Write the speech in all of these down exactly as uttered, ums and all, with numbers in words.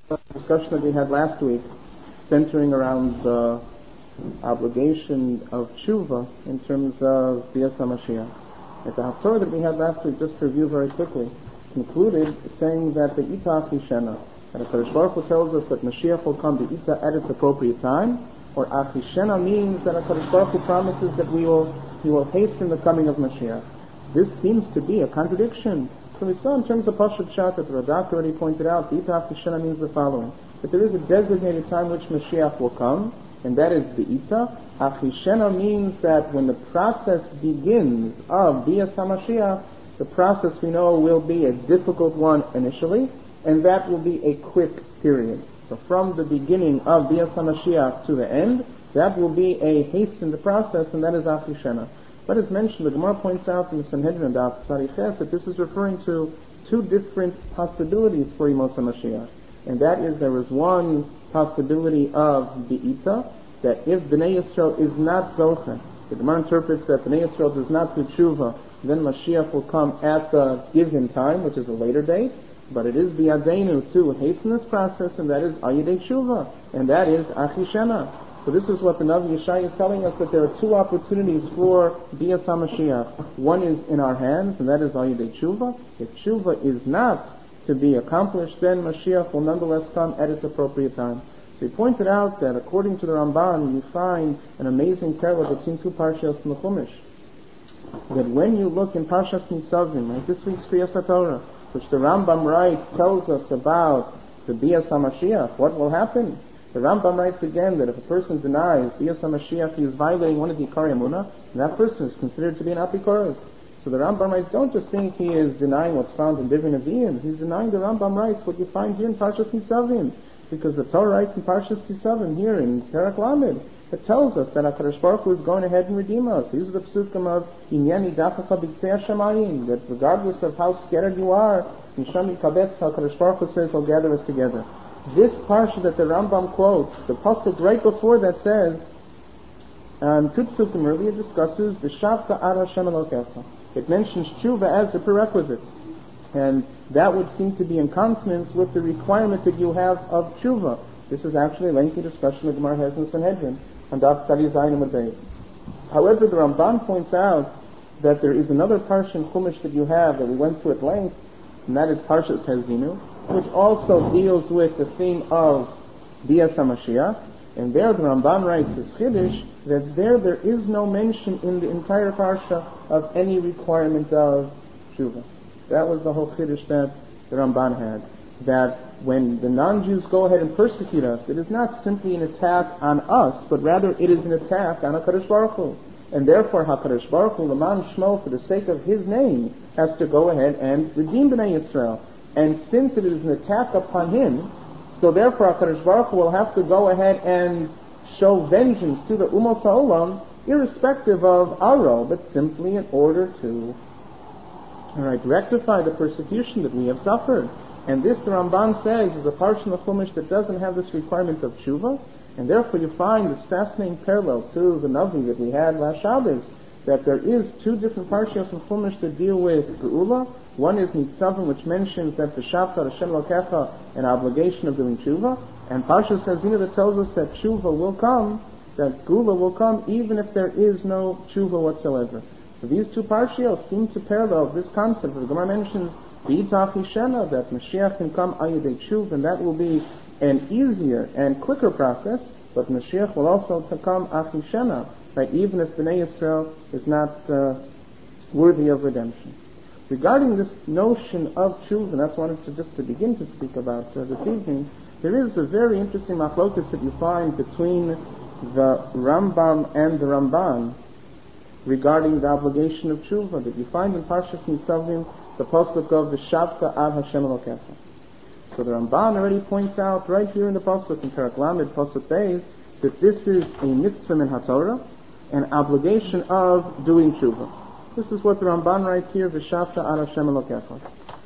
discussion that we had last week, centering around the obligation of tshuva in terms of Bias HaMashiach. At the Haftorah that we had last week, just to review very quickly, concluded saying that the Ita Achishena, that HaKadosh Baruch Hu tells us that Mashiach will come to Ita at its appropriate time, or Achishena means that HaKadosh Baruch Hu promises that we will, He will hasten the coming of Mashiach. This seems to be a contradiction. So we saw in terms of Pashat Shat that the Radak already pointed out, the Ita Achishena means the following, that there is a designated time which Mashiach will come, and that is the Ita. Achishena means that when the process begins of Bias HaMashiach, the process we know will be a difficult one initially, and that will be a quick period. So from the beginning of Bias HaMashiach to the end, that will be a hastened process, and that is Achishena. But as mentioned, the Gemara points out in the Sanhedrin Daf Tzadiches that this is referring to two different possibilities for Yemos HaMashiach. And that is, there is one possibility of Be'ita, that if Bnei Yisrael is not Zochen, the Gemara interprets that Bnei Yisrael does not do tshuva, then Mashiach will come at the given time, which is a later date, but it is B'yadeinu to hasten this process, and that is Ayidei Tshuva, and that is Achishena. So this is what the Navi Yeshaya is telling us, that there are two opportunities for Bias HaMashiach. One is in our hands, and that is Ayidei Tshuva. If Tshuva is not to be accomplished, then Mashiach will nonetheless come at its appropriate time. So he pointed out that according to the Ramban, you find an amazing parallel between two Parshas in the Chumash. That when you look in Parshas Nitzavim, like this week's Kriyas HaTorah, which the Rambam writes, tells us about the Bias HaMashiach, what will happen? The Rambam writes again that if a person denies Bias HaMashiach, he is violating one of the Ikari Emunah, and that person is considered to be an Apikoros. So the Rambam writes, don't just think he is denying what's found in Divin Avim. He's denying, the Rambam writes, what you find here in Parshas Nitzavim. Because the Torah writes in Parshas Nitzavim here in Perek Lamed, it tells us that HaKadosh Baruch Hu is going ahead and redeem us. These are the psukim of Inyani Dachacha B'Ktzei HaShamayim, that regardless of how scattered you are, Nisham Yikabetz, HaKadosh Baruch Hu says He'll gather us together. This parsha that the Rambam quotes, the pasuk right before that says, um, two psukim earlier discusses V'shavta ad Hashem Elokecha. It mentions tshuva as a prerequisite, and that would seem to be in consonance with the requirement that you have of tshuva. This is actually a lengthy discussion the Gemara has in Sanhedrin on Daf Tzadi Zayin and Medei. However, the Ramban points out that there is another parsha in Chumash that you have that we went through at length, and that is Parshas Hezinu, which also deals with the theme of Bias HaMashiach. And there the Ramban writes this Chiddush, that there there is no mention in the entire parsha of any requirement of tshuva. That was the whole Chiddush that the Ramban had. That when the non-Jews go ahead and persecute us, it is not simply an attack on us, but rather it is an attack on HaKadosh Baruch Hu. And therefore HaKadosh Baruch Hu, L'man Shmo, for the sake of His name, has to go ahead and redeem Bnei Yisrael. And since it is an attack upon Him, so therefore HaKadosh Baruch Hu will have to go ahead and show vengeance to the Umos HaOlam, irrespective of our role, but simply in order to all right, rectify the persecution that we have suffered. And this, the Ramban says, is a parsha in the Chumash that doesn't have this requirement of tshuva, and therefore you find this fascinating parallel to the Navi that we had last Shabbos, that there is two different parshas in Chumash that deal with Geula. One is Nitzavim, which mentions that the Shavta Hashem Lokecha, an obligation of doing tshuva, and Parshas Hezinu that tells us that tshuva will come, that Geula will come, even if there is no tshuva whatsoever. So these two parshios seem to parallel this concept. The Gemara mentions B'ita Achishena, that Mashiach can come Ayidei Tshuva, and that will be an easier and quicker process, but Mashiach will also come Achishena, right, even if Bnei Yisrael is not uh, worthy of redemption. Regarding this notion of tshuva, and that's what I wanted to just to begin to speak about uh, this evening, there is a very interesting machlokas that you find between the Rambam and the Ramban regarding the obligation of tshuva that you find in Parshas Nitzavim, the pasuk of the Shavta ad Hashem Elokecha. So the Ramban already points out right here in the pasuk in Perek Lamed pasuk Beis that this is a mitzvah min haTorah, an obligation of doing tshuva. This is what the Ramban writes here, the Shavta ad Hashem Elokecha.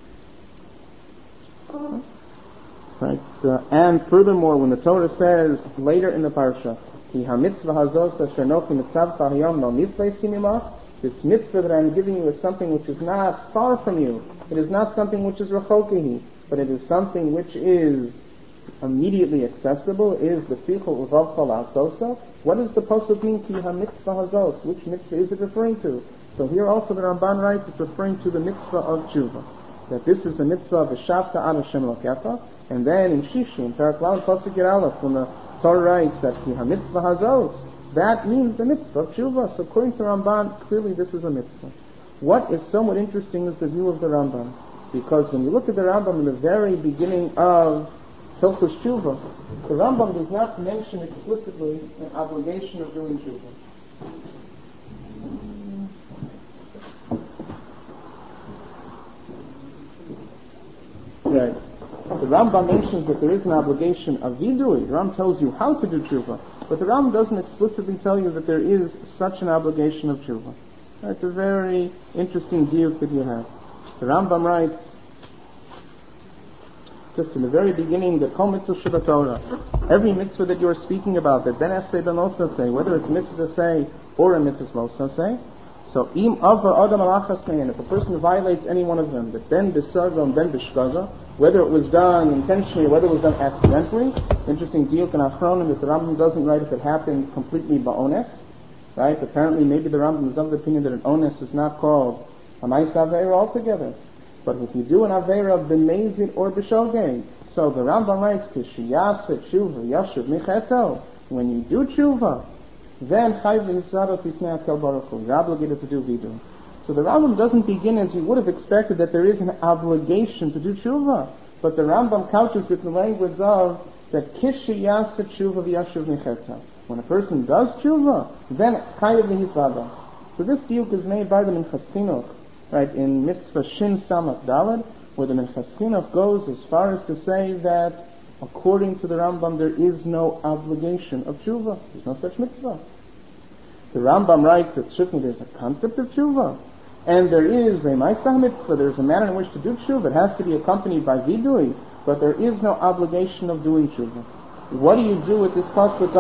Right, uh, and furthermore, when the Torah says later in the parsha, Ki ha-mitzvah hazos asher nochi mitzavcha hayom no mifleis imimach, this mitzvah that I am giving you is something which is not far from you. It is not something which is rechokehi, but it is something which is immediately accessible is the Fichel Uvavcha La'asosa. What does the pasuk mean? Ki ha-mitzvah hazos. Which mitzvah is it referring to? So here also the Ramban writes it's referring to the mitzvah of tshuva. That this is the mitzvah of V'shavta ad Hashem Elokecha. And then in Shishi, in Parak Lamed pasuk Yud Aleph, when the Torah writes that Ki ha-mitzvah hazos, that means the mitzvah of tshuva. So according to Ramban, clearly this is a mitzvah. What is somewhat interesting is the view of the Rambam. Because when you look at the Rambam in the very beginning of Hilchos Tshuva, the Rambam does not mention explicitly an obligation of doing tshuva. Right. The Rambam mentions that there is an obligation of vidui. The Rambam tells you how to do tshuva, but the Rambam doesn't explicitly tell you that there is such an obligation of tshuva. That's a very interesting view that you have. The Rambam writes, just in the very beginning, that Kol mitzvah Shabbat every mitzvah that you are speaking about, that ben esay ben lo say, whether it's mitzvah to say or a mitzvah lo say, so im ava adam alachas me'en, if a person violates any one of them, that ben b'saga and ben b'shkaga, whether it was done intentionally or whether it was done accidentally, interesting deal in Achronim that the Rambam doesn't write if it happened completely ba'ones, right? Apparently maybe the Rambam is of the opinion that an ones is not called a ma'is aveira altogether. But if you do an aveira b'mezid or b'shogeg, so the Rambam writes, K'shiyasa tshuva yashuv micheto, when you do tshuva, then chayv v'nisradot b'fnei HaKel Baruch Hu, you're obligated to do vidu. So the Rambam doesn't begin as you would have expected that there is an obligation to do tshuva, but the Rambam couches it in the language of that k'shiyasa tshuva yashuv micheto. When a person does tshuva, then chayv v'nisradot. So this diuk is made by the Minchas Chinuch, right, in Mitzvah Shin Samach Daled, where the Minchas Chinuch goes as far as to say that, according to the Rambam, there is no obligation of tshuva. There's no such mitzvah. The Rambam writes that certainly there's a concept of tshuva, and there is a ma'aseh mitzvah, there's a manner in which to do tshuva. It has to be accompanied by vidui, but there is no obligation of doing tshuva. What do you do with this pasuk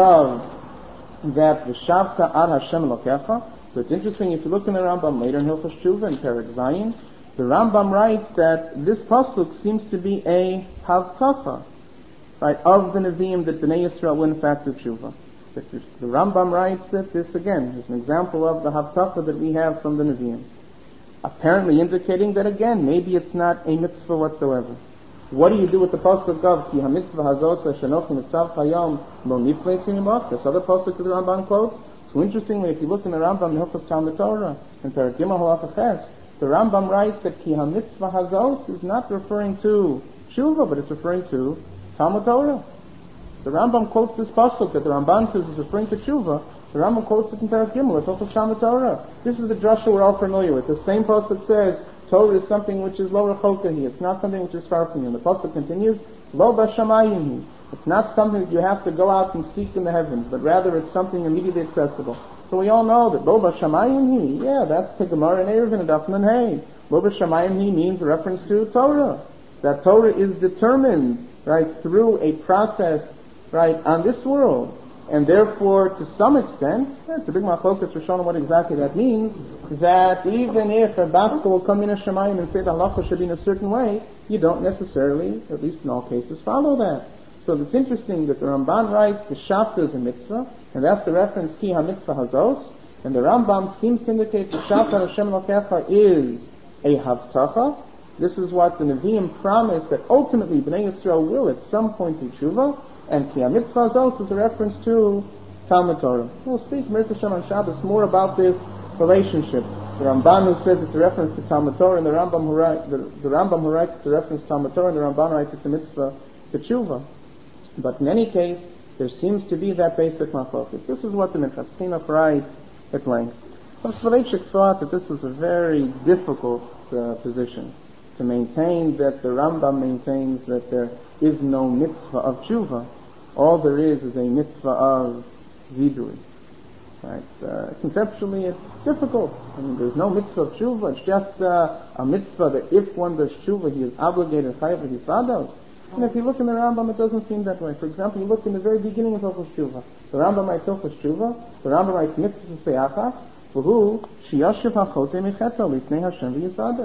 of that V'shavta ad Hashem Elokecha? So it's interesting, if you look in the Rambam later in Hilchos Tshuva, in Perek Zayin, the Rambam writes that this pasuk seems to be a havtacha, right, of the Nevi'im that Bnei Yisrael will in fact do Tshuva. The Rambam writes that this again is an example of the havtacha that we have from the Nevi'im, apparently indicating that again, maybe it's not a mitzvah whatsoever. What do you do with the pasuk of Ki ha-mitzvah hazos shenochi mitzav chayom lo niflei sinimach? This other pasuk that the Rambam quotes. So interestingly, if you look in the Rambam, Hilchos Talmud Torah, in Perek Gimel Halacha Ches, the Rambam writes that Ki ha-mitzvah hazos is not referring to tshuva, but it's referring to Talmud Torah. The Rambam quotes this pasuk that the Ramban says is referring to tshuva. The Rambam quotes it in Perek Gimel, it's Hilchos Talmud Torah. This is the drasha we're all familiar with. The same pasuk says Torah is something which is lo rechokahi. It's not something which is far from you. And the pasuk continues, lo b'shamayim. It's not something that you have to go out and seek in the heavens, but rather it's something immediately accessible. So we all know that Lo B'Shamayim Hi, yeah, that's the Gemara in Eruvin and Daf Nun Hey. Lo B'Shamayim Hi means a reference to Torah. That Torah is determined, right, through a process, right, on this world. And therefore, to some extent, it's a big machlokas for showing what exactly that means, that even if a basker will come in a Shemayim and say the halacha should be in a certain way, you don't necessarily, at least in all cases, follow that. So it's interesting that the Ramban writes the Shavta is a mitzvah, and that's the reference Ki ha-mitzvah hazos, and the Rambam seems to indicate the Shavta Hashem Elokecha is a havtacha. This is what the Nevi'im promised, that ultimately Bnei Yisrael will at some point do tshuva, and Ki ha-mitzvah hazos is a reference to Talmud Torah. We'll speak Mirza Shem on Shabbos more about this relationship. The Ramban who says it's a reference to Talmud Torah, and the Rambam who writes, the, the Rambam who writes it's a reference to Talmud Torah, and the Ramban writes it's a mitzvah to tshuva. But in any case, there seems to be that basic machlokas. This is what the Minchas Chinuch writes at length. But Soloveitchik thought that this was a very difficult uh, position to maintain, that the Rambam maintains that there is no mitzvah of tshuva. All there is is a mitzvah of vidui. Right? Uh, conceptually, it's difficult. I mean, there's no mitzvah of tshuva. It's just uh, a mitzvah that if one does tshuva, he is obligated to chayv v'yisados. And if you look in the Rambam, it doesn't seem that way. For example, you look in the very beginning of Hilchos Tshuva. The Rambam writes Hilchos Tshuva. The Rambam writes mitzvah seyachas. V'hu shiyashiv hachotei micheto lifnei Hashem v'yisadeh.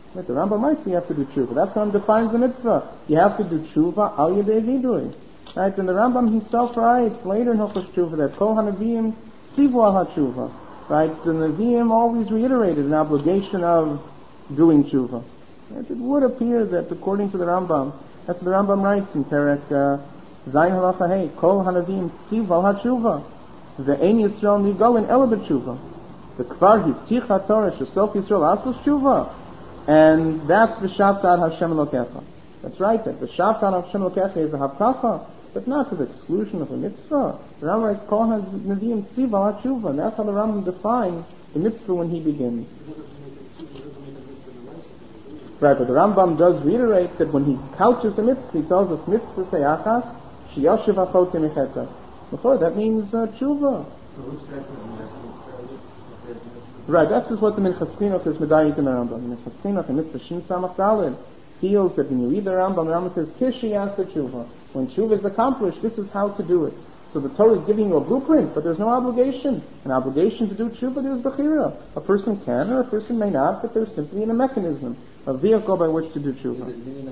Right? The Rambam writes you have to do tshuva. That's how it defines the mitzvah. You have to do tshuva al yedei vidui. Right? And the Rambam himself writes later in Hilchos Tshuva that Kol HaNeviim tzivu al HaTshuva. Right? The Nevi'im always reiterated an obligation of doing tshuva. Right? It would appear that according to the Rambam, that's what the Rambam writes in Perek uh, Zayin Halacha Hey, Kol HaNeviim tzivu al HaTshuva. Ve'ein Yisrael nigolin ela b'tshuva. The Kvar Hivtich HaTorah shesof Yisrael asos tshuva. And that's V'shavta Hashem Elokecha. That's right, that V'shavta Hashem Elokecha is a hafkacha, but not to the exclusion of a mitzvah. The Rambam writes, Kol HaNeviim tzivu al HaTshuva, and that's how the Rambam defines the mitzvah when he begins. Right, but the Rambam does reiterate that when he couches the mitzvah, he tells us mitzvah seyachas, sheyoshev achot mecheta. Before that means uh, tshuva. Right, that's just what the Minchas Chinuch is medayik in the Rambam. The Minchas Chinuch in mitzvah shin samach daled feels that when you read the Rambam, the Rambam says kishi yasa tshuva. When tshuva is accomplished, this is how to do it. So the Torah is giving you a blueprint, but there's no obligation. An obligation to do tshuva, there's bechira. A person can or a person may not, but there's simply in a mechanism, a vehicle by which to do tshuva.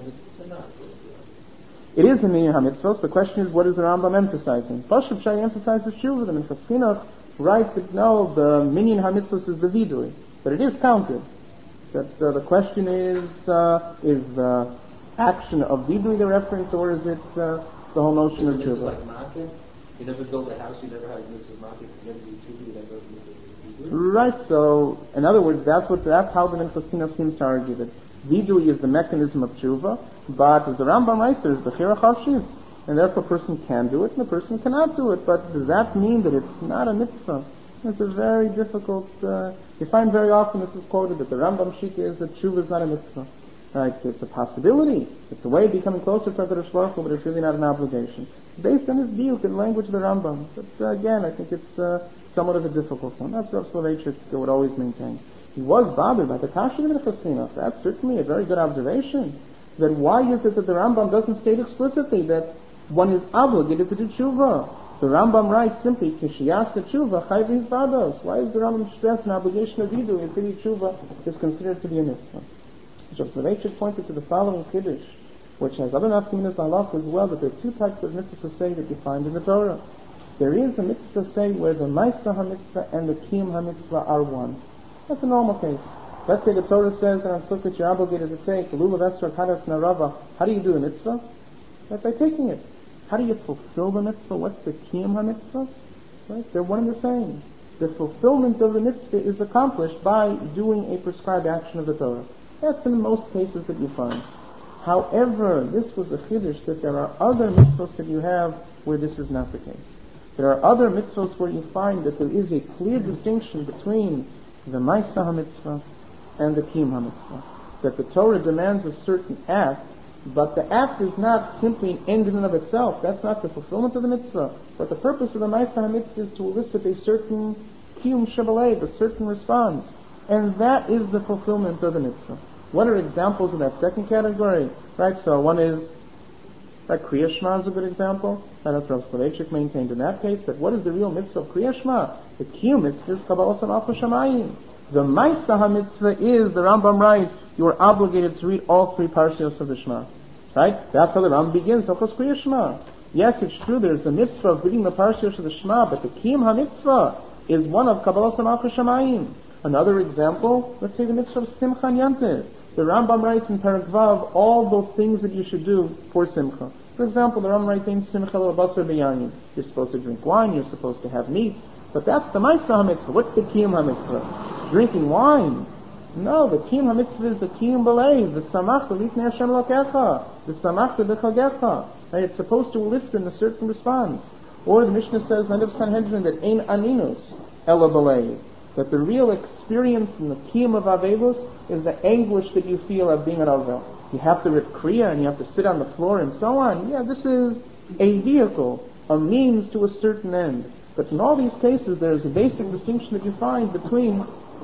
It is the minyan hamitzvos. The question is, what is the Rambam emphasizing? Pashup Shai emphasizes tshuva. The Minchas Chinuch writes that no, the minyan hamitzvos is the vidui, but it is counted. That uh, the question is, uh, is the action of vidui the reference, or is it uh, the whole notion of tshuva? Like market? You never build a house, you never have mitzvah market, you never do tshuva, you never do vidui? Right. So, in other words, that's what that's how the Minchas Chinuch seems to argue that vidui is the mechanism of tshuva, but as the Rambam writes, there's the bechira chashis, and therefore a person can do it and a person cannot do it. But does that mean that it's not a mitzvah? It's a very difficult. Uh, you find very often this is quoted that the Rambam shita is that tshuva is not a mitzvah. Right? It's a possibility. It's a way of becoming closer to HaKadosh Baruch Hu, but it's really not an obligation. Based on his diuk in language of the Rambam. But uh, again, I think it's uh, somewhat of a difficult one. That's what Rav Soloveitchik would always maintain. He was bothered by the Kasha of the Minchas Chinuch. That's certainly a very good observation. That why is it that the Rambam doesn't state explicitly that one is obligated to do tshuva? The Rambam writes simply, Kishiyas tshuva, chayv vados. Why is the Rambam stress an obligation of vidu if really tshuva is considered to be a mitzvah? Rav Soloveitchik pointed to the following chiddush, which has other nafkaminas halach as well, that there are two types of mitzvah say that you find in the Torah. There is a mitzvah say where the ma'aseh ha-mitzvah and the kiyum ha-mitzvah are one. That's a normal case. Let's say the Torah says that on Sukkot you're obligated to say, Lulav Esrog Hadas Narava. How do you do the mitzvah? That's by taking it. How do you fulfill the mitzvah? What's the kiyum ha-mitzvah? Right? They're one and the same. The fulfillment of the mitzvah is accomplished by doing a prescribed action of the Torah. That's in most cases that you find. However, this was a chiddush that there are other mitzvahs that you have where this is not the case. There are other mitzvahs where you find that there is a clear distinction between the ma'aseh ha-mitzvah and the kiyum ha-mitzvah. That the Torah demands a certain act, but the act is not simply an end in and of itself. That's not the fulfillment of the mitzvah. But the purpose of the ma'aseh ha-mitzvah is to elicit a certain kiyum shebalev, a certain response. And that is the fulfillment of the mitzvah. What are examples of that second category? Right, so one is, like Kriya Shema is a good example. And that's Rav Soloveitchik maintained in that case, that what is the real mitzvah of Kriya Shema? The kiyum mitzvah is Kabbalas Malchus Shamayim. The ma'aseh ha-mitzvah is, the Rambam writes, you are obligated to read all three parshios of the Shema. Right? That's how the Rambam begins, Hilchos Kriya Shema. Yes, it's true, there's the mitzvah of reading the parshios of the Shema, but the kiyum ha-mitzvah is one of Kabbalas Malchus Shamayim. Another example, let's say the mitzvah of Simcha Yantiv. The Rambam writes in Perek Vav all those things that you should do for Simcha. For example, the Rambam writes in Simcha L'Basar B'Yayin. You're supposed to drink wine, you're supposed to have meat, but that's the ma'aseh ha-mitzvah. What's the kiyum ha-mitzvah? Drinking wine. No, the kiyum ha-mitzvah is the kiyum b'leiv, the samach l'lifnei Hashem Elokecha, the samach l'chagecha. Right? It's supposed to elicit a certain response. Or the Mishnah says in the end of Sanhedrin that ein aninus ela b'leiv, that the real experience in the kiyum of Avelus is the anguish that you feel of being an Avel. You have to rip kriya and you have to sit on the floor and so on. Yeah, this is a vehicle, a means to a certain end. But in all these cases, there is a basic distinction that you find between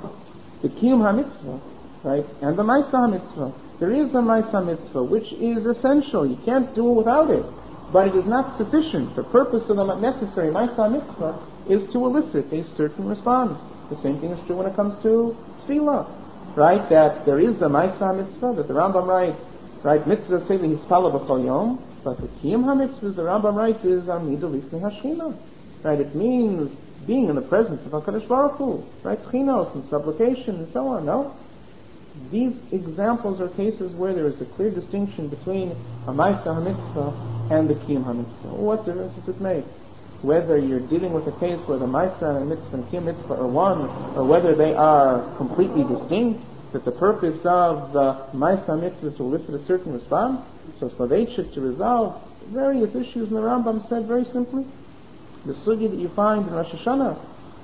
the kiyum ha-mitzvah, right, and the ma'aseh ha-mitzvah. There is the ma'aseh ha-mitzvah, which is essential. You can't do it without it. But it is not sufficient. The purpose of the necessary ma'aseh ha-mitzvah is to elicit a certain response. The same thing is true when it comes to tefillah. right, that there is a Maisa mitzvah, that the Rambam writes, right, mitzvah sevi hispala b'chol yom, but the kiyum ha-mitzvahs, the Rambam writes, is amida lifnei hashchina. Right, it means being in the presence of HaKadosh Baruch Hu, right, chinos and supplication and so on, no? These examples are cases where there is a clear distinction between a Maisa ha-mitzvah and the kiyum ha-mitzvah. What difference does it make? Whether you're dealing with a case where the Maisa mitzvah and kiyum mitzvah are one, or whether they are completely distinct, that the purpose of the Maisa mitzvah is to elicit a certain response. So Slaveichik, to resolve various issues in the Rambam, said very simply, the sugi that you find in Rosh Hashanah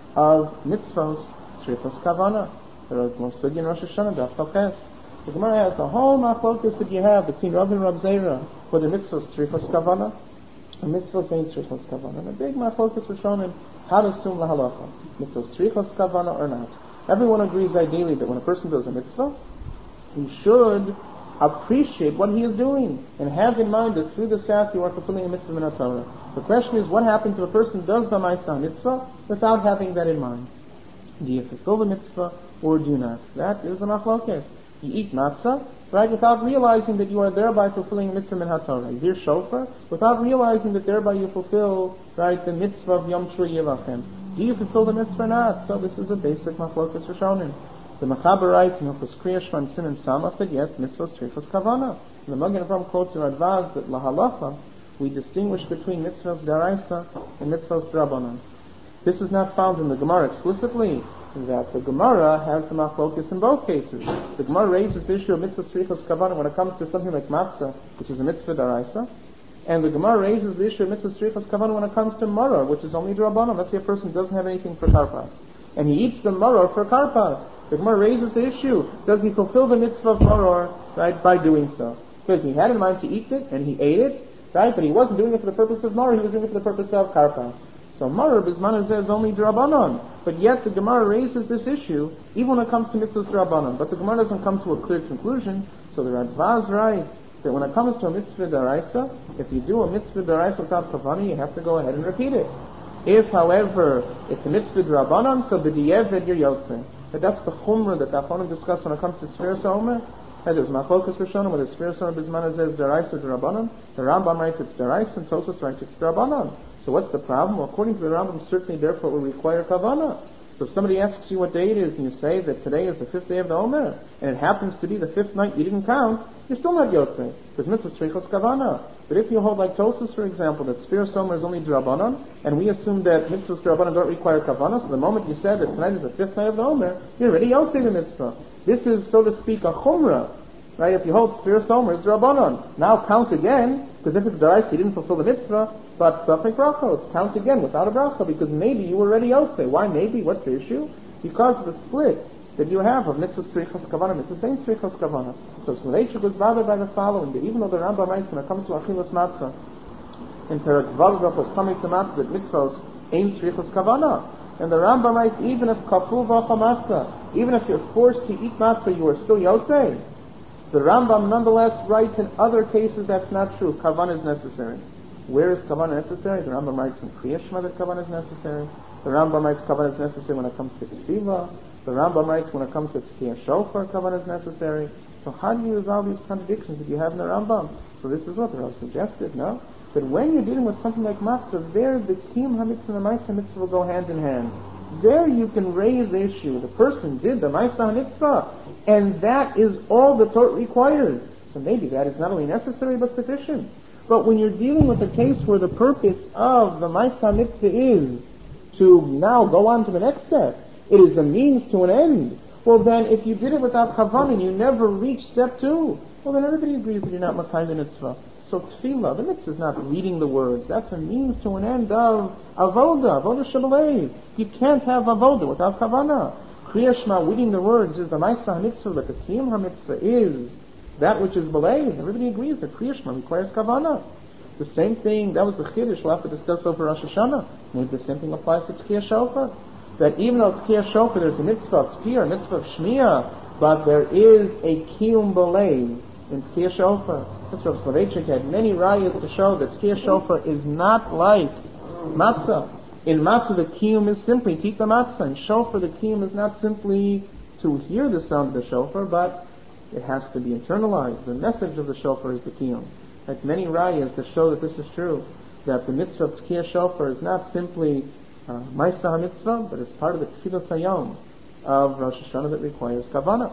of mitzvahs, srifos kavana, there is no sugi in Rosh Hashanah, daf chalches. The Gemara has the whole machlokas that you have between Rav and Rav Zera, whether mitzvahs srifos kavana, a mitzvah ain't srichos kavana. And a big machlokas was shown in how to assume lahalacha. Mitzvah srichos kavana or not. Everyone agrees ideally that when a person does a mitzvah, he should appreciate what he is doing and have in mind that through this act you are fulfilling a mitzvah in a Torah. The question is, what happens if a person does the Maisa mitzvah without having that in mind? Do you fulfill the mitzvah or do not? That is the machlokas. You eat matzah, right, without realizing that you are thereby fulfilling a mitzvah min ha-Torah. You hear shofar without realizing that thereby you fulfill, right, the mitzvah of Yom Shur Yevachem. Do you fulfill the mitzvah or not? So this is a basic machlokas Rishonim. The Mechaber writes in Hilchos Kriya Shema and Siman Samach that yes, mitzvahs srifos kavana. And the Magen Avraham quotes in Radvaz that lahalacha we distinguish between mitzvahs daraisa and mitzvahs drabanan. This is not found in the Gemara explicitly, that the Gemara has the machlokas in both cases. The Gemara raises the issue of mitzvah srifos kavana when it comes to something like matzah, which is a mitzvah daraisa, and the Gemara raises the issue of mitzvah srifos kavana when it comes to maror, which is only drabanan. Let's say a person doesn't have anything for karpas, and he eats the maror for karpas. The Gemara raises the issue: does he fulfill the mitzvah of maror, right, by doing so? Because he had in mind to eat it and he ate it, right, but he wasn't doing it for the purpose of maror; he was doing it for the purpose of karpas. So maror bisman is only drabanan, but yet the Gemara raises this issue even when it comes to mitzvahs drabanan. But the Gemara doesn't come to a clear conclusion. So the Radvaz writes that when it comes to a mitzvah daraisa, if you do a mitzvah daraisa without kavana, you have to go ahead and repeat it. If, however, it's a mitzvah drabanan, so b'di'eved you're yotzei. But that's the chumrah that the Achonim discuss when it comes to Sfiras HaOmer. That is machlokas Rishonim, whether Sfiras HaOmer bisman is daraisa or drabanan. The Rambam writes it's daraisa, and Tosfos writes it's drabanan. So what's the problem? Well, according to the Rambam, certainly therefore it will require kavana. So if somebody asks you what day it is, and you say that today is the fifth day of the Omer, and it happens to be the fifth night you didn't count, you're still not yotzei, because mitzvah srichos kavana. But if you hold like Tosfos, for example, that Sfiras HaOmer is only drabanan, and we assume that mitzvahs drabanan don't require kavana, so the moment you said that tonight is the fifth night of the Omer, you're already yotzei the mitzvah. This is, so to speak, a chumrah. Right? If you hold Sfiras HaOmer, it's drabanan. Now count again, because if it's daraisa, you didn't fulfill the mitzvah, but safek brachos, count again without a bracha, because maybe you were already yotzei. Why maybe? What's the issue? Because of the split that you have of mitzvah srichos kavana, mitzvah ain't srichos kavana. So Slaveichik was bothered by the following, that even though the Rambam writes when it comes to achilas matzah, in Perak Vav Brachos Tamei Tzemach, that mitzvahs ain't srichos kavana. And the Rambam writes, even if kaful v'acha matzah, even if you're forced to eat matzah, you are still yotzei. The Rambam nonetheless writes in other cases that's not true. Kavan is necessary. Where is kavan necessary? The Rambam writes in Kriya Shema that kavan is necessary. The Rambam writes kavan is necessary when it comes to tefillah. The Rambam writes when it comes to tkiyah shofar, kavan is necessary. So how do you resolve these contradictions that you have in the Rambam? So this is what the Rav suggested, no? That when you're dealing with something like matzah, there the kiyum ha-mitzvah and the ma'aseh mitzvah will go hand in hand. There you can raise the issue. The person did the ma'aseh mitzvah, and that is all the Torah requires. So maybe that is not only necessary but sufficient. But when you're dealing with a case where the purpose of the ma'aseh mitzvah is to now go on to the next step, it is a means to an end. Well then, if you did it without kavanah and you never reach step two, well then everybody agrees that you're not makayim the mitzvah. So tefillah, the mitzvah is not reading the words. That's a means to an end of avoda, avoda shebelev. You can't have avoda without kavanah. Kriya Shema, reading the words, is the ma'aseh mitzvah, but the kiyum ha-mitzvah is that which is belev. Everybody agrees that Kriya Shema requires kavanah. The same thing, that was the chiddush we'll have to discuss over Rosh Hashanah. Maybe the same thing applies to tkiyah shofar. That even though tkiyah shofar, there's a mitzvah of tkiyah, a mitzvah of shmiyah, but there is a kiyum belev in tkiyah shofar. Mister Slaveichik had many rayas to show that tkiyah shofar is not like matzah. In matzah, the kiyum is simply to eat the matzah. In shofar, the kiyum is not simply to hear the sound of the shofar, but it has to be internalized. The message of the shofar is the kiyum. Like many rayas to show that this is true, that the mitzvah of Tkiyah shofar is not simply uh, Ma'aseh HaMitzvah, but it's part of the Tefillah Hayom of Rosh Hashanah that requires kavanah.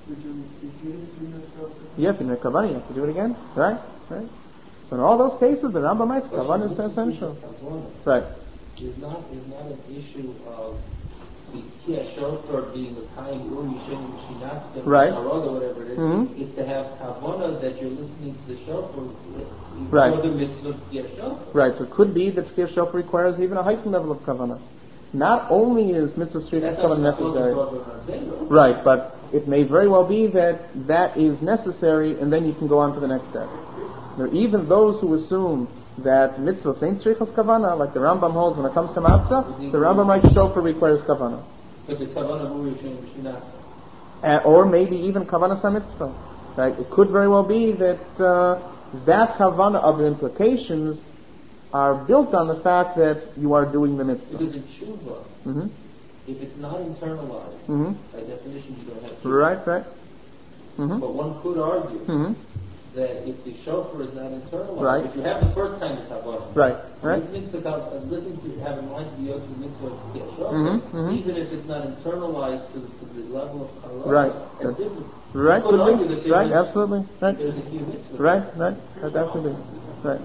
Yeah, if you make kavanah, you have to do it again. Right? Right? So in all those cases, the Rambam writes kavanah is essential. Right. Is not is not an issue of the Tkiyah shofar being a kind of Yishem Shinastim right. or whatever it is. Mm-hmm. It's to have kavanah that you're listening to the shofar right. for the mitzvah of Tkiyah shofar. Right. So it could be that Tkiyah shofar requires even a heightened level of kavanah. Not only is mitzvah shrichas kavanah necessary, right, but it may very well be that that is necessary, and then you can go on to the next step. There are even those who assume that mitzvah ain't shrichas kavanah, like the Rambam holds when it comes to matzah, the Rambam writes shofar requires kavanah. But the kavanah hu uh, or maybe even kavanah sa mitzvah. Right? It could very well be that uh, that kavanah of the implications are built on the fact that you are doing the mitzvah. Because in tshuva, mm-hmm. if it's not internalized, mm-hmm. by definition you don't have tshuva. Right, right. Mm-hmm. But one could argue mm-hmm. that if the shofar is not internalized, right. if you have the first kind of kavanah, right, right. listening to listening to have in mind to the other mitzvah of the shofar, mm-hmm. mm-hmm. even if it's not internalized to the, to the level of kavanah, right. that's different. Right, could argue that right, there's, absolutely, right, there's a huge mitzvah. right, right, that's absolutely, right.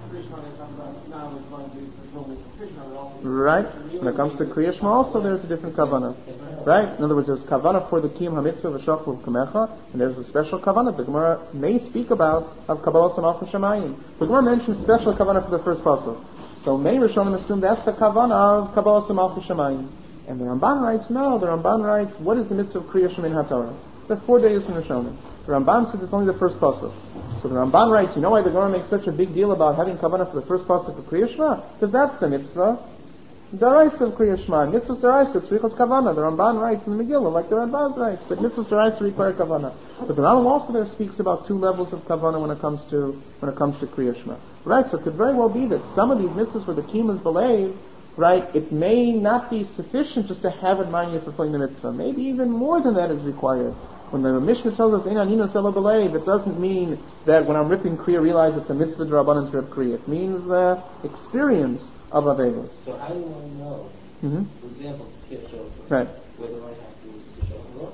Right. When it comes to Kriya Shema also there's a different kavanah. Right? In other words, there's kavanah for the Kiyum HaMitzvah v'Shachar V'Kamecha, and there's a special kavanah the Gemara may speak about of Kabbalah Samach V'Shamayim. The Gemara mentions special kavanah for the first pasuk. So many Rishonim assume that's the kavanah of Kabbalah Samach V'Shamayim. And the Ramban writes, no, the Ramban writes, what is the mitzvah of Kriya Shema in HaTorah? There are four days from Rishonim. The Ramban says it's only the first pasuk. So the Ramban writes, you know why the Gemara makes such a big deal about having kavanah for the first pasuk of Kriya Shema? Because that's the mitzvah daraisa of Kriya Shema. Mitzvah daraisa, it's tzrichos kavanah. The Ramban writes in the Megillah, like the Ramban writes, but mitzvah daraisa require kavanah. But the Rambam also there speaks about two levels of kavanah when it comes to when it comes to Kriya Shema. Right? So it could very well be that some of these mitzvahs where the kiyum is believed, right, it may not be sufficient just to have in mind you're fulfilling the mitzvah. Maybe even more than that is required. When the Mishnah tells us, Ein anino selo b'leiv, it doesn't mean that when I'm ripping Kriya, realize it's a mitzvah d'Rabbanan to rip Kriya. It means the experience of Avelos. So how do I know, mm-hmm. for example, Tkiyah shofar, right. whether I have to listen to shofar?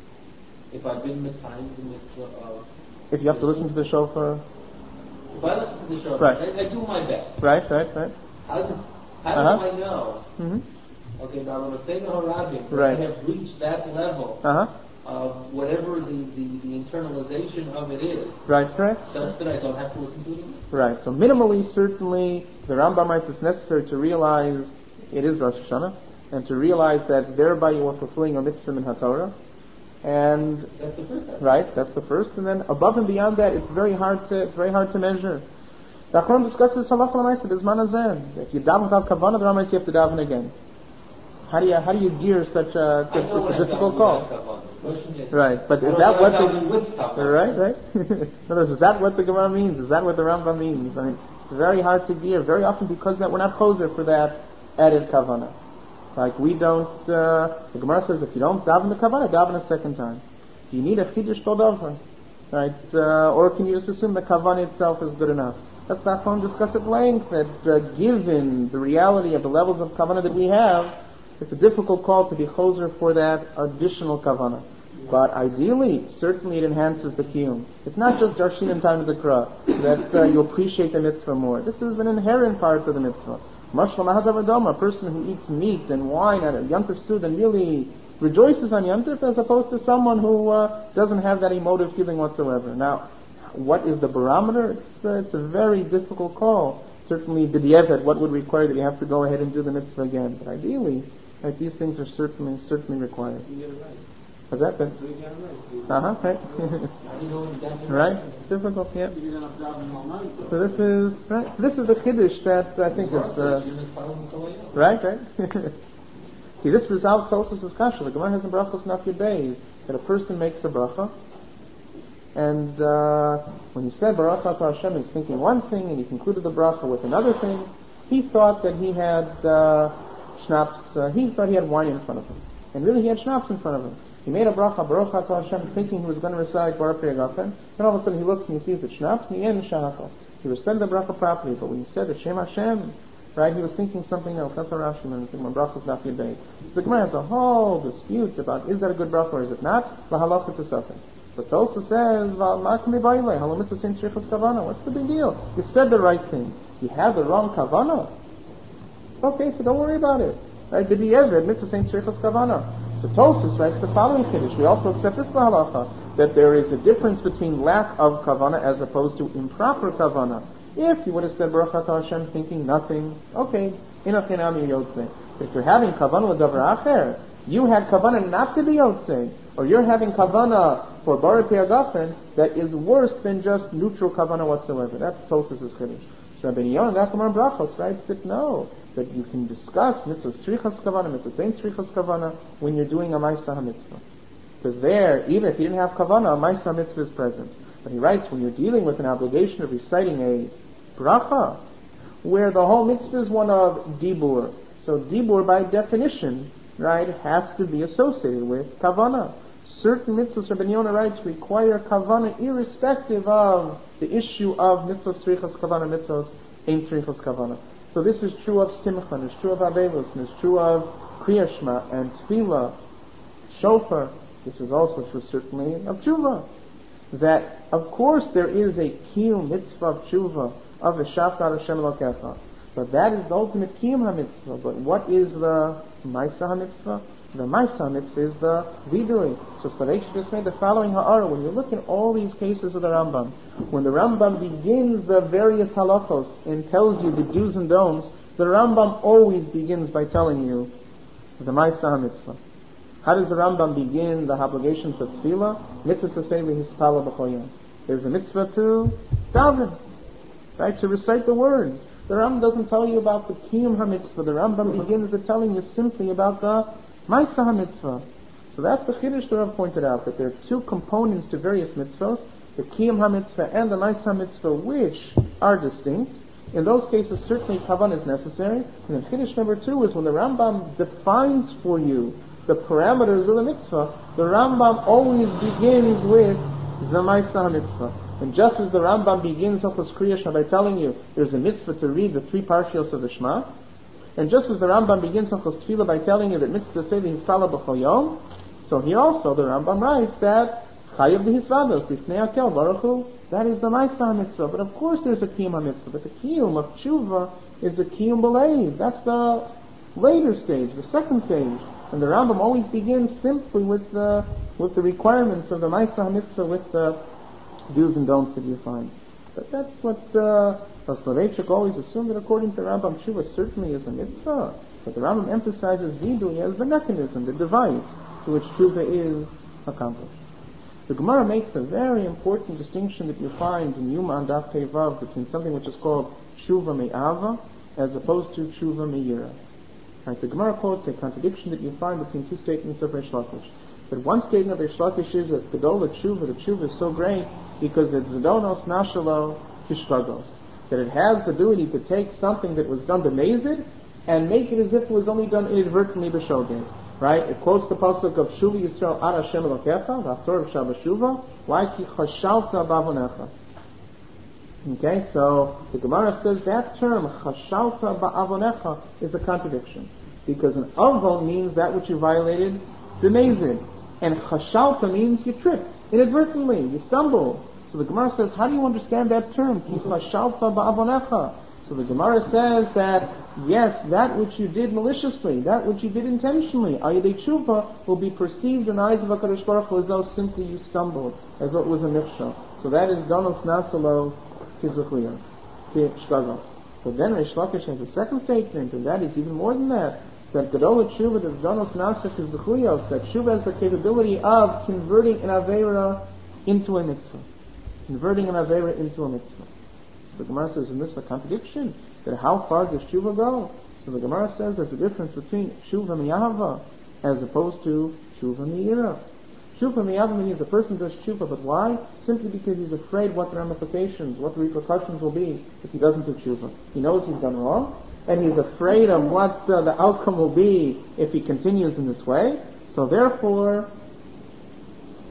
If I've been metimed the mitzvah of... If you have to listen to the shofar? If I listen to the shofar, right. I, I do my best. Right, right, right. How do, how uh-huh. do I know? Mm-hmm. Okay, now when I say the Harabim, right. I have reached that level uh-huh. of whatever the, the, the internalization of it is. Right, correct. Such that I don't have to listen to it again. Right. So minimally, certainly, the Rambam writes it's necessary to realize it is Rosh Hashanah, and to realize that thereby you are fulfilling a mitzvah in HaTorah. And that's the first. Right, that's the first, and then above and beyond that, it's very hard to it's very hard to measure. The Achron discusses Salaf al-Maisa Bizman Hazeh. If you daven without kavanah, the Rambam writes you have to daven again. How do you how do you gear such a, it's a difficult call? Right, but is that what the right, right? In other words, is that what the Gemara means? Is that what the Rambam means? I mean, it's very hard to gear. Very often because that we're not choser for that added kavanah. Like we don't. Uh, the Gemara says if you don't daven the kavanah, daven a second time. Do you need a chidush todavar? Right, uh, or can you just assume the kavanah itself is good enough? That's not going to discuss at length. That uh, given the reality of the levels of kavanah that we have, it's a difficult call to be choser for that additional kavanah. But ideally, certainly it enhances the kiyum. It's not just darshin in time of the kra, that uh, you appreciate the mitzvah more. This is an inherent part of the mitzvah. A person who eats meat and wine at a Yantif Sud and really rejoices on Yantif, as opposed to someone who uh, doesn't have that emotive feeling whatsoever. Now, what is the barometer? It's, uh, it's a very difficult call. Certainly, b'diavad, what would require that you have to go ahead and do the mitzvah again? But ideally, right, these things are certainly certainly required. Has that been? Uh huh. Right. Right. Difficult. Yeah. So this is right. This is the chiddush that I think is uh, right. Right. See, this resolves Tosafos' kasha. The Gemara has in brachos nafyud beis that a person makes a bracha, and uh, when he said Baruch Atah Hashem, he's thinking one thing, and he concluded the bracha with another thing. He thought that he had uh, schnapps. Uh, he thought he had wine in front of him, and really he had schnapps in front of him. He made a bracha, Baruch Atah Hashem, thinking he was going to recite Baruch Agafen. Then all of a sudden he looks and he sees the Schnaps, and he ends Shachar. He recited the bracha properly, but when he said the Shem Hashem, right, he was thinking something else. That's how Rashi learns. When bracha is not yedei. So the Gemara has a whole dispute about is that a good bracha or is it not? Lahalacha to something. But Tosa says, what's the big deal? You said the right thing. You had the wrong kavana. Okay, so don't worry about it. Right? Did he ever mitzvah saying tzrichas kavana? So Tosa writes the following kiddush. We also accept this lahalacha, that there is a difference between lack of kavana as opposed to improper kavana. If you would have said Baruch Atah Hashem thinking nothing, okay, inachinami yotze. If you're having kavana with davar acher, you had kavana not to be yotze, or you're having kavana for Baruch Agafen that is worse than just neutral kavana whatsoever. That's Tosas' chiddush. So Rabbi Yonan, that's Gemara Brachos, writes that no, that you can discuss mitzvah tzrichas kavana, mitzvah zayin tzrichas kavana when you're doing a ma'aseh mitzvah. Because there, even if you didn't have kavana, a ma'aseh mitzvah is present. But he writes, when you're dealing with an obligation of reciting a bracha, where the whole mitzvah is one of dibur. So dibur, by definition, right, has to be associated with kavana. Certain mitzvahs, Rabbi Yonah writes, require kavana irrespective of the issue of mitzvahs tzrichas kavana, mitzvahs ein tzrichas kavana. So this is true of simcha, and it's true of aveilos, and it's true of kriya shema and tefillah, shofar. This is also true certainly of tshuva. That of course there is a kiyum mitzvah of tshuva of v'shafta Hashem Elokecha, but that is the ultimate kiyum ha-mitzvah. But what is the ma'aseh ha-mitzvah? The ma'aseh mitzvah is the vidui. So Slavich just made the following ha'ara. When you look at all these cases of the Rambam, when the Rambam begins the various halachos and tells you the do's and don'ts, the Rambam always begins by telling you the ma'aseh mitzvah. How does the Rambam begin the obligations of tefillah? Mitzvah sasei hispala b'choyim. There's a mitzvah to daven, right? To recite the words. The Rambam doesn't tell you about the kiyum ha-mitzvah. The Rambam begins by telling you simply about the ma'aseh ha-mitzvah. So that's the chiddush the Rav pointed out, that there are two components to various mitzvahs, the kiyum ha-mitzvah and the ma'aseh ha-mitzvah, which are distinct. In those cases, certainly kavan is necessary. And then chiddush number two is when the Rambam defines for you the parameters of the mitzvah, the Rambam always begins with the ma'aseh ha-mitzvah. And just as the Rambam begins off with Kriya Shema by telling you there's a mitzvah to read the three parshios of the Shema, and just as the Rambam begins off with Tefillah by telling you that mitzvah to say the Hisala b'chol yom, so here also the Rambam writes that Chayav b'hisvados b'fnei hakel baruch hu, that is the ma'aseh mitzvah. But of course there's a kiyum mitzvah, but the kiyum of tshuva is the kiyum b'leiv. That's the later stage, the second stage. And the Rambam always begins simply with the with the requirements of the ma'aseh mitzvah, with the do's and don'ts that you find. But that's what uh, Slavechik always assumed, that according to the Rambam, tshuva certainly is a mitzvah. But the Rambam emphasizes vidui as the mechanism, the device to which tshuva is accomplished. The Gemara makes a very important distinction that you find in Yuma and Daf Tei Vav between something which is called tshuva me'ava as opposed to tshuva me'ira. Right, the Gemara quotes a contradiction that you find between two statements of Reish Lakish. But one statement of Reish Lakish is that Gedol tshuva, the tshuva is so great because it's Zedonos Nashalo Kishvagos, that it has the ability to take something that was done b'mezid and make it as if it was only done inadvertently b'shogeg. Right? It quotes the pasuk of Shuvi Yisrael Ad Hashem Elokecha, V'Haftor V'Shav Shuva, why ki chashalta ba'avonecha. Okay, so the Gemara says that term chashalta ba'avonecha is a contradiction, because an avon means that which you violated b'mezid, and chashalta means you tripped inadvertently, you stumbled. So the Gemara says, how do you understand that term? Ki chashalta ba'avonecha. So the Gemara says that yes, that which you did maliciously, that which you did intentionally, ayidei tshuva, will be perceived in the eyes of HaKadosh Baruch Hu as though simply you stumbled, as though it was a mikshah. So that is donos nasalo kizuchuyos, kishkagos. But then Reish Lakish has a second statement, and that is even more than that. That Gedol tshuva is donos nasa kizuchuyos. That tshuva has the capability of converting an avera into a mitzvah, converting an avera into a mitzvah. The Gemara says, in this a contradiction, that how far does tshuva go? So the Gemara says there's a difference between tshuva miyahava as opposed to tshuva miyira. Tshuva miyahava means the person does tshuva, but why? Simply because he's afraid what the ramifications, what the repercussions will be if he doesn't do tshuva. He knows he's done wrong, and he's afraid of what uh, the outcome will be if he continues in this way. So therefore,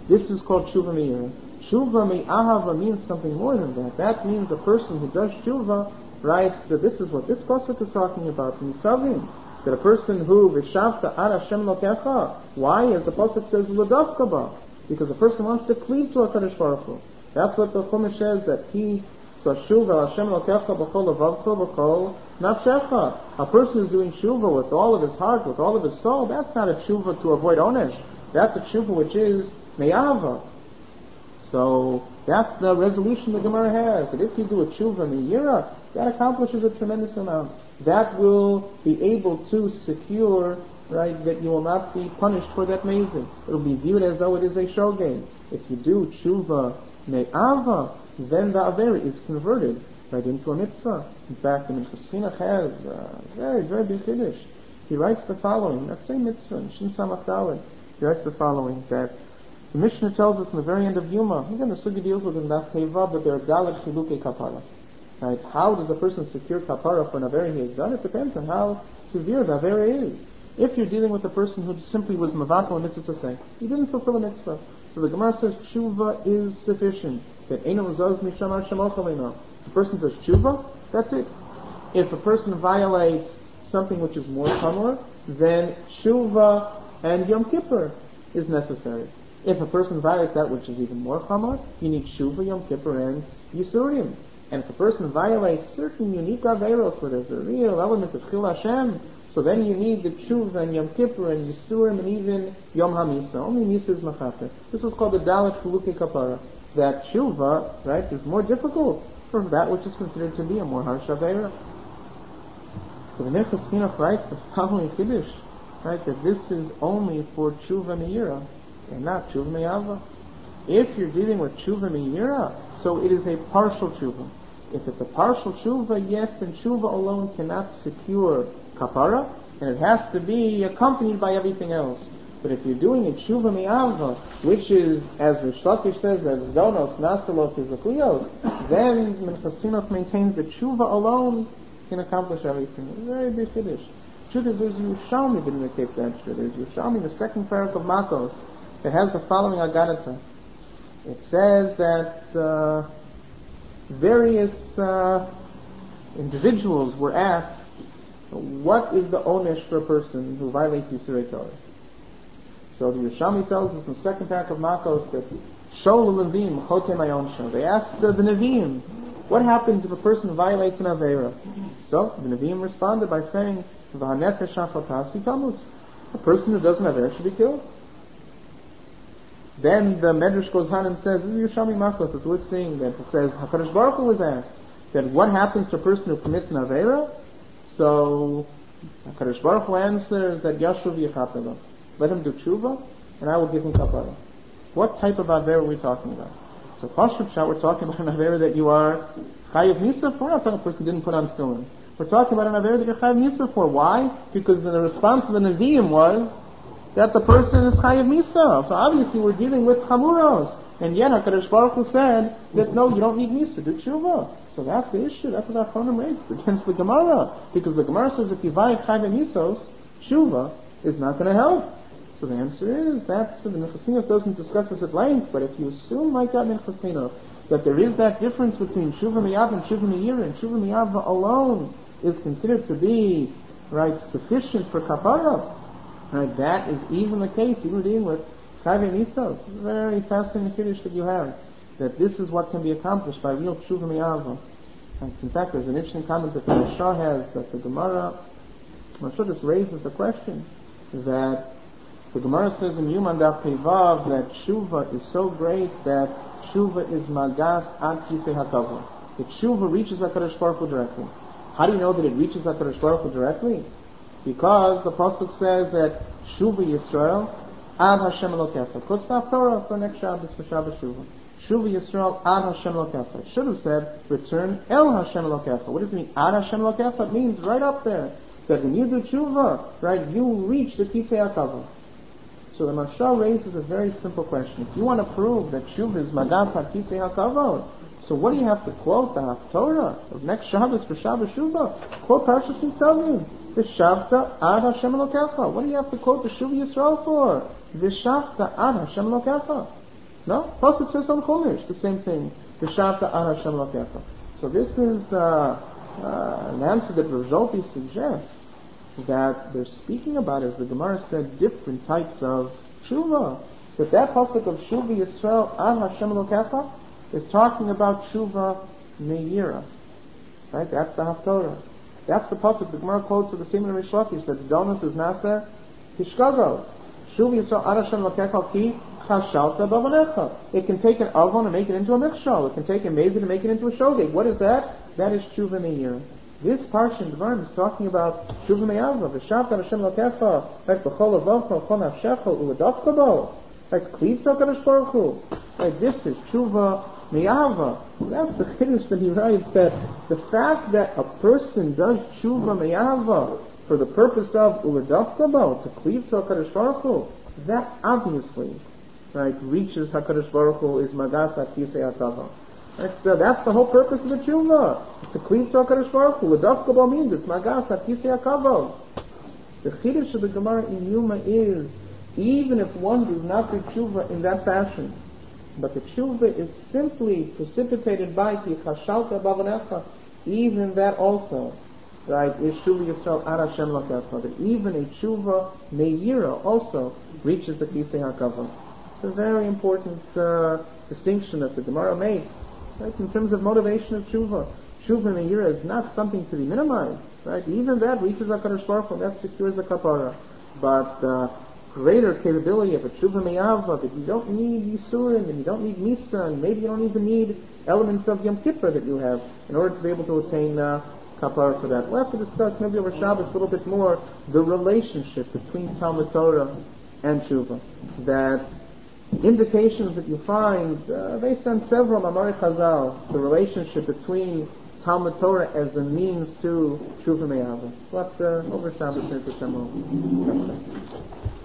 This is called tshuva me'ira. Tshuva me'ahava means something more than that. That means a person who does tshuva, right, that this is what this pasuk is talking about in Yisavim. That a person who v'shavta ad Hashem lokecha. Why? As the pasuk says, l'davka ba. Because a person wants to cleave to HaKadosh Baruch Hu. That's what the Chumash says, that he sashuv al Hashem lokecha b'chol avavcha b'chol nafshecha. A person is doing tshuva with all of his heart, with all of his soul. That's not a tshuva to avoid onesh. That's a tshuva which is me'ava. So that's the resolution the Gemara has, that if you do a tshuva me'ira, that accomplishes a tremendous amount. That will be able to secure, right, that you will not be punished for that mezid. It will be viewed as though it is a shogeg. If you do tshuva me'ava, then the averi is converted right into a mitzvah. In fact, the Minchas Chinuch has a very, very big chiddush. He writes the following, that same mitzvah, in Shin Samach Daled. He writes the following, that the Mishnah tells us in the very end of Yuma, again the Sugi deals with in Daf Teva, but there are Dalet Chilukei Kapara. Right? How does a person secure Kapara for an Averi he has done? It depends on how severe the Averi is. If you're dealing with a person who simply was Mavato a mitzvah to say, he didn't fulfill a mitzvah. So the Gemara says tshuva is sufficient. That Eino Zaz Mishamar Shemochalina. If a person says tshuva, that's it. If a person violates something which is more chamor, then tshuva and Yom Kippur is necessary. If a person violates that which is even more chamor, you need tshuva, Yom Kippur, and Yisurim. And if a person violates certain unique averos where there's a real element of Chil Hashem, so then you need the tshuva and Yom Kippur and Yisurim and even Yom HaMisa. Only Misa is Machater. This is called the Dalet Chilukei Kapara. That tshuva, right, is more difficult for that which is considered to be a more harsh avera. So the Minchas Chinuch writes the following chiddush, right, that this is only for tshuva me'ira and not tshuva me'ava. If you're dealing with tshuva me'ira, so it is a partial tshuva. If it's a partial tshuva, yes, then tshuva alone cannot secure kapara, and it has to be accompanied by everything else. But if you're doing a tshuva me'ava, which is, as Rish Lakish says, as donos, nasalos, izaklios, then Minchas Chinuch maintains that tshuva alone can accomplish everything. It's a very big chiddush. Truth is, there's Yerushalmi that indicates that. There's Yerushalmi, the second parak of Makos, that has the following agadata. It says that uh, various uh, individuals were asked, what is the onesh for a person who violates Yisrei Torah? So the Yerushalmi tells us in the second parak of Makos that Shol Levim Chotem Ayonsha. They asked uh, the Nevi'im, what happens if a person violates an Aveira? So the Nevi'im responded by saying, V'hanefesh ha'chatasi tamut. A person who doesn't have Aveira should be killed. Then the Medrash goes on and says, this is Yerushalmi Makos, it's worth seeing that it says, HaKadosh Baruch Hu was asked, that what happens to a person who commits an Aveira? So HaKadosh Baruch Hu answers that Yashuv Yechatelo. Let him do tshuva, and I will give him kapara. What type of avera are we talking about? So, Pashut Shah, we're talking about an avera that you are chayiv misa for. We're not talking about a person who didn't put on tefillin. We're talking about an avera that you're chayiv misa for. Why? Because the response of the Nevi'im was that the person is chayiv misa. So obviously we're dealing with chamuros. And yet HaKadosh Baruch Hu said that no, you don't need misa, do tshuva. So that's the issue. That's what our Chonim raised against the Gemara. Because the Gemara says if you violate chayiv misos, tshuva is not going to help. So the answer is that so the Minchas Chinuch doesn't discuss this at length, but if you assume, like that Minchas Chinuch, that there is that difference between Shuva Miyav and Shuva Me'ira, and Shuva Miyav alone is considered to be, right, sufficient for Kapara, right, that is even the case, even dealing with Chayve Misos. Very fascinating chiddush that you have, that this is what can be accomplished by real Shuva Miyav. And in fact, there's an interesting comment that the Rasha has, that the Gemara, Rasha just raises the question, that the Gemara says in Yuman Daf Tevav that Tshuva is so great that Tshuva is Magas Ad Kisei HaKavod. That Tshuva reaches HaKadosh Baruch Hu directly. How do you know that it reaches HaKadosh Baruch Hu directly? Because the Pasuk says that Tshuva Yisrael Ad Hashem Elokecha. Kutz Daf Torah for next Shabbos for Shabbos Tshuva. Tshuva Yisrael Ad Hashem Elokecha. It should have said return El Hashem Elokecha. What does it mean? Ad Hashem Elokecha? It means right up there. That when you do Tshuva, right, you reach the Kisei HaKavod. So the Maharsha raises a very simple question. If you want to prove that Tshuva is Magas HaKisei HaKavod, so what do you have to quote the Haftorah of next Shabbos for Shabbos Tshuva? Quote Parshas Nitzavim. V'shavta ad Hashem Elokecha. What do you have to quote the Tshuva Yisrael for? V'shavta ad Hashem Elokecha. No? Pasuk says on Chumash, the same thing. V'shavta an Hashem Elokecha. So this is uh, uh, an answer that Rav Zolfi suggests that they're speaking about, as the Gemara said, different types of tshuva. That that pasuk of Shuva Yisrael an Hashem Elokecha is talking about tshuva meira. Right? That's the Haftorah. That's the pasuk the Gemara quotes of the Simon Rish Lakish, that Donos is Nasa Tishkagos. Shuva Yisrael an Hashem Elokecha ki chashalta bavanecha. It can take an avon and make it into a mikshal. It can take a maven and make it into a shogeg. What is that? That is tshuva meira. This parsha in Devarim is talking about tshuva me'ava. V'shavta Hashem Elokecha like b'chol avavcha chol nafshecha u'ledavka bo. Like klitza kadosh baruch hu. Like this is tshuva me'ava. That's the chiddush that he writes, that the fact that a person does tshuva me'ava for the purpose of u'ledavka bo, to klitza kadosh baruch hu, that obviously, right, reaches HaKadosh Baruch Hu, is magas akisei hakava. Right, so that's the whole purpose of the tshuva. It's a clean to HaKadosh Baruch Hu. L'davka bo means it's magas akisei hakava. The chiddush of the Gemara in Yuma is, even if one does not do tshuva in that fashion, but the tshuva is simply precipitated by ki chashalta bavanecha, even that also, right, is Shuva Yisrael an Hashem Elokecha, that even a tshuva meira also reaches the kisei hakava. It's a very important uh, distinction that the Gemara makes, right, in terms of motivation of tshuva. Tshuva meira is not something to be minimized, right? Even that reaches HaKadosh Baruch Hu, that secures the kapara. But uh, greater capability of a tshuva me'ava, that you don't need yisurim, and you don't need misa, and maybe you don't even need elements of Yom Kippur that you have in order to be able to attain uh, kapara for that. We'll have to discuss maybe over Shabbos a little bit more the relationship between Talmud Torah and tshuva. That indications that you find uh, based on several Mamari Chazal, the relationship between Talmud Torah as a means to tshuva me'ava. We'll have to over Shabbos here to some more.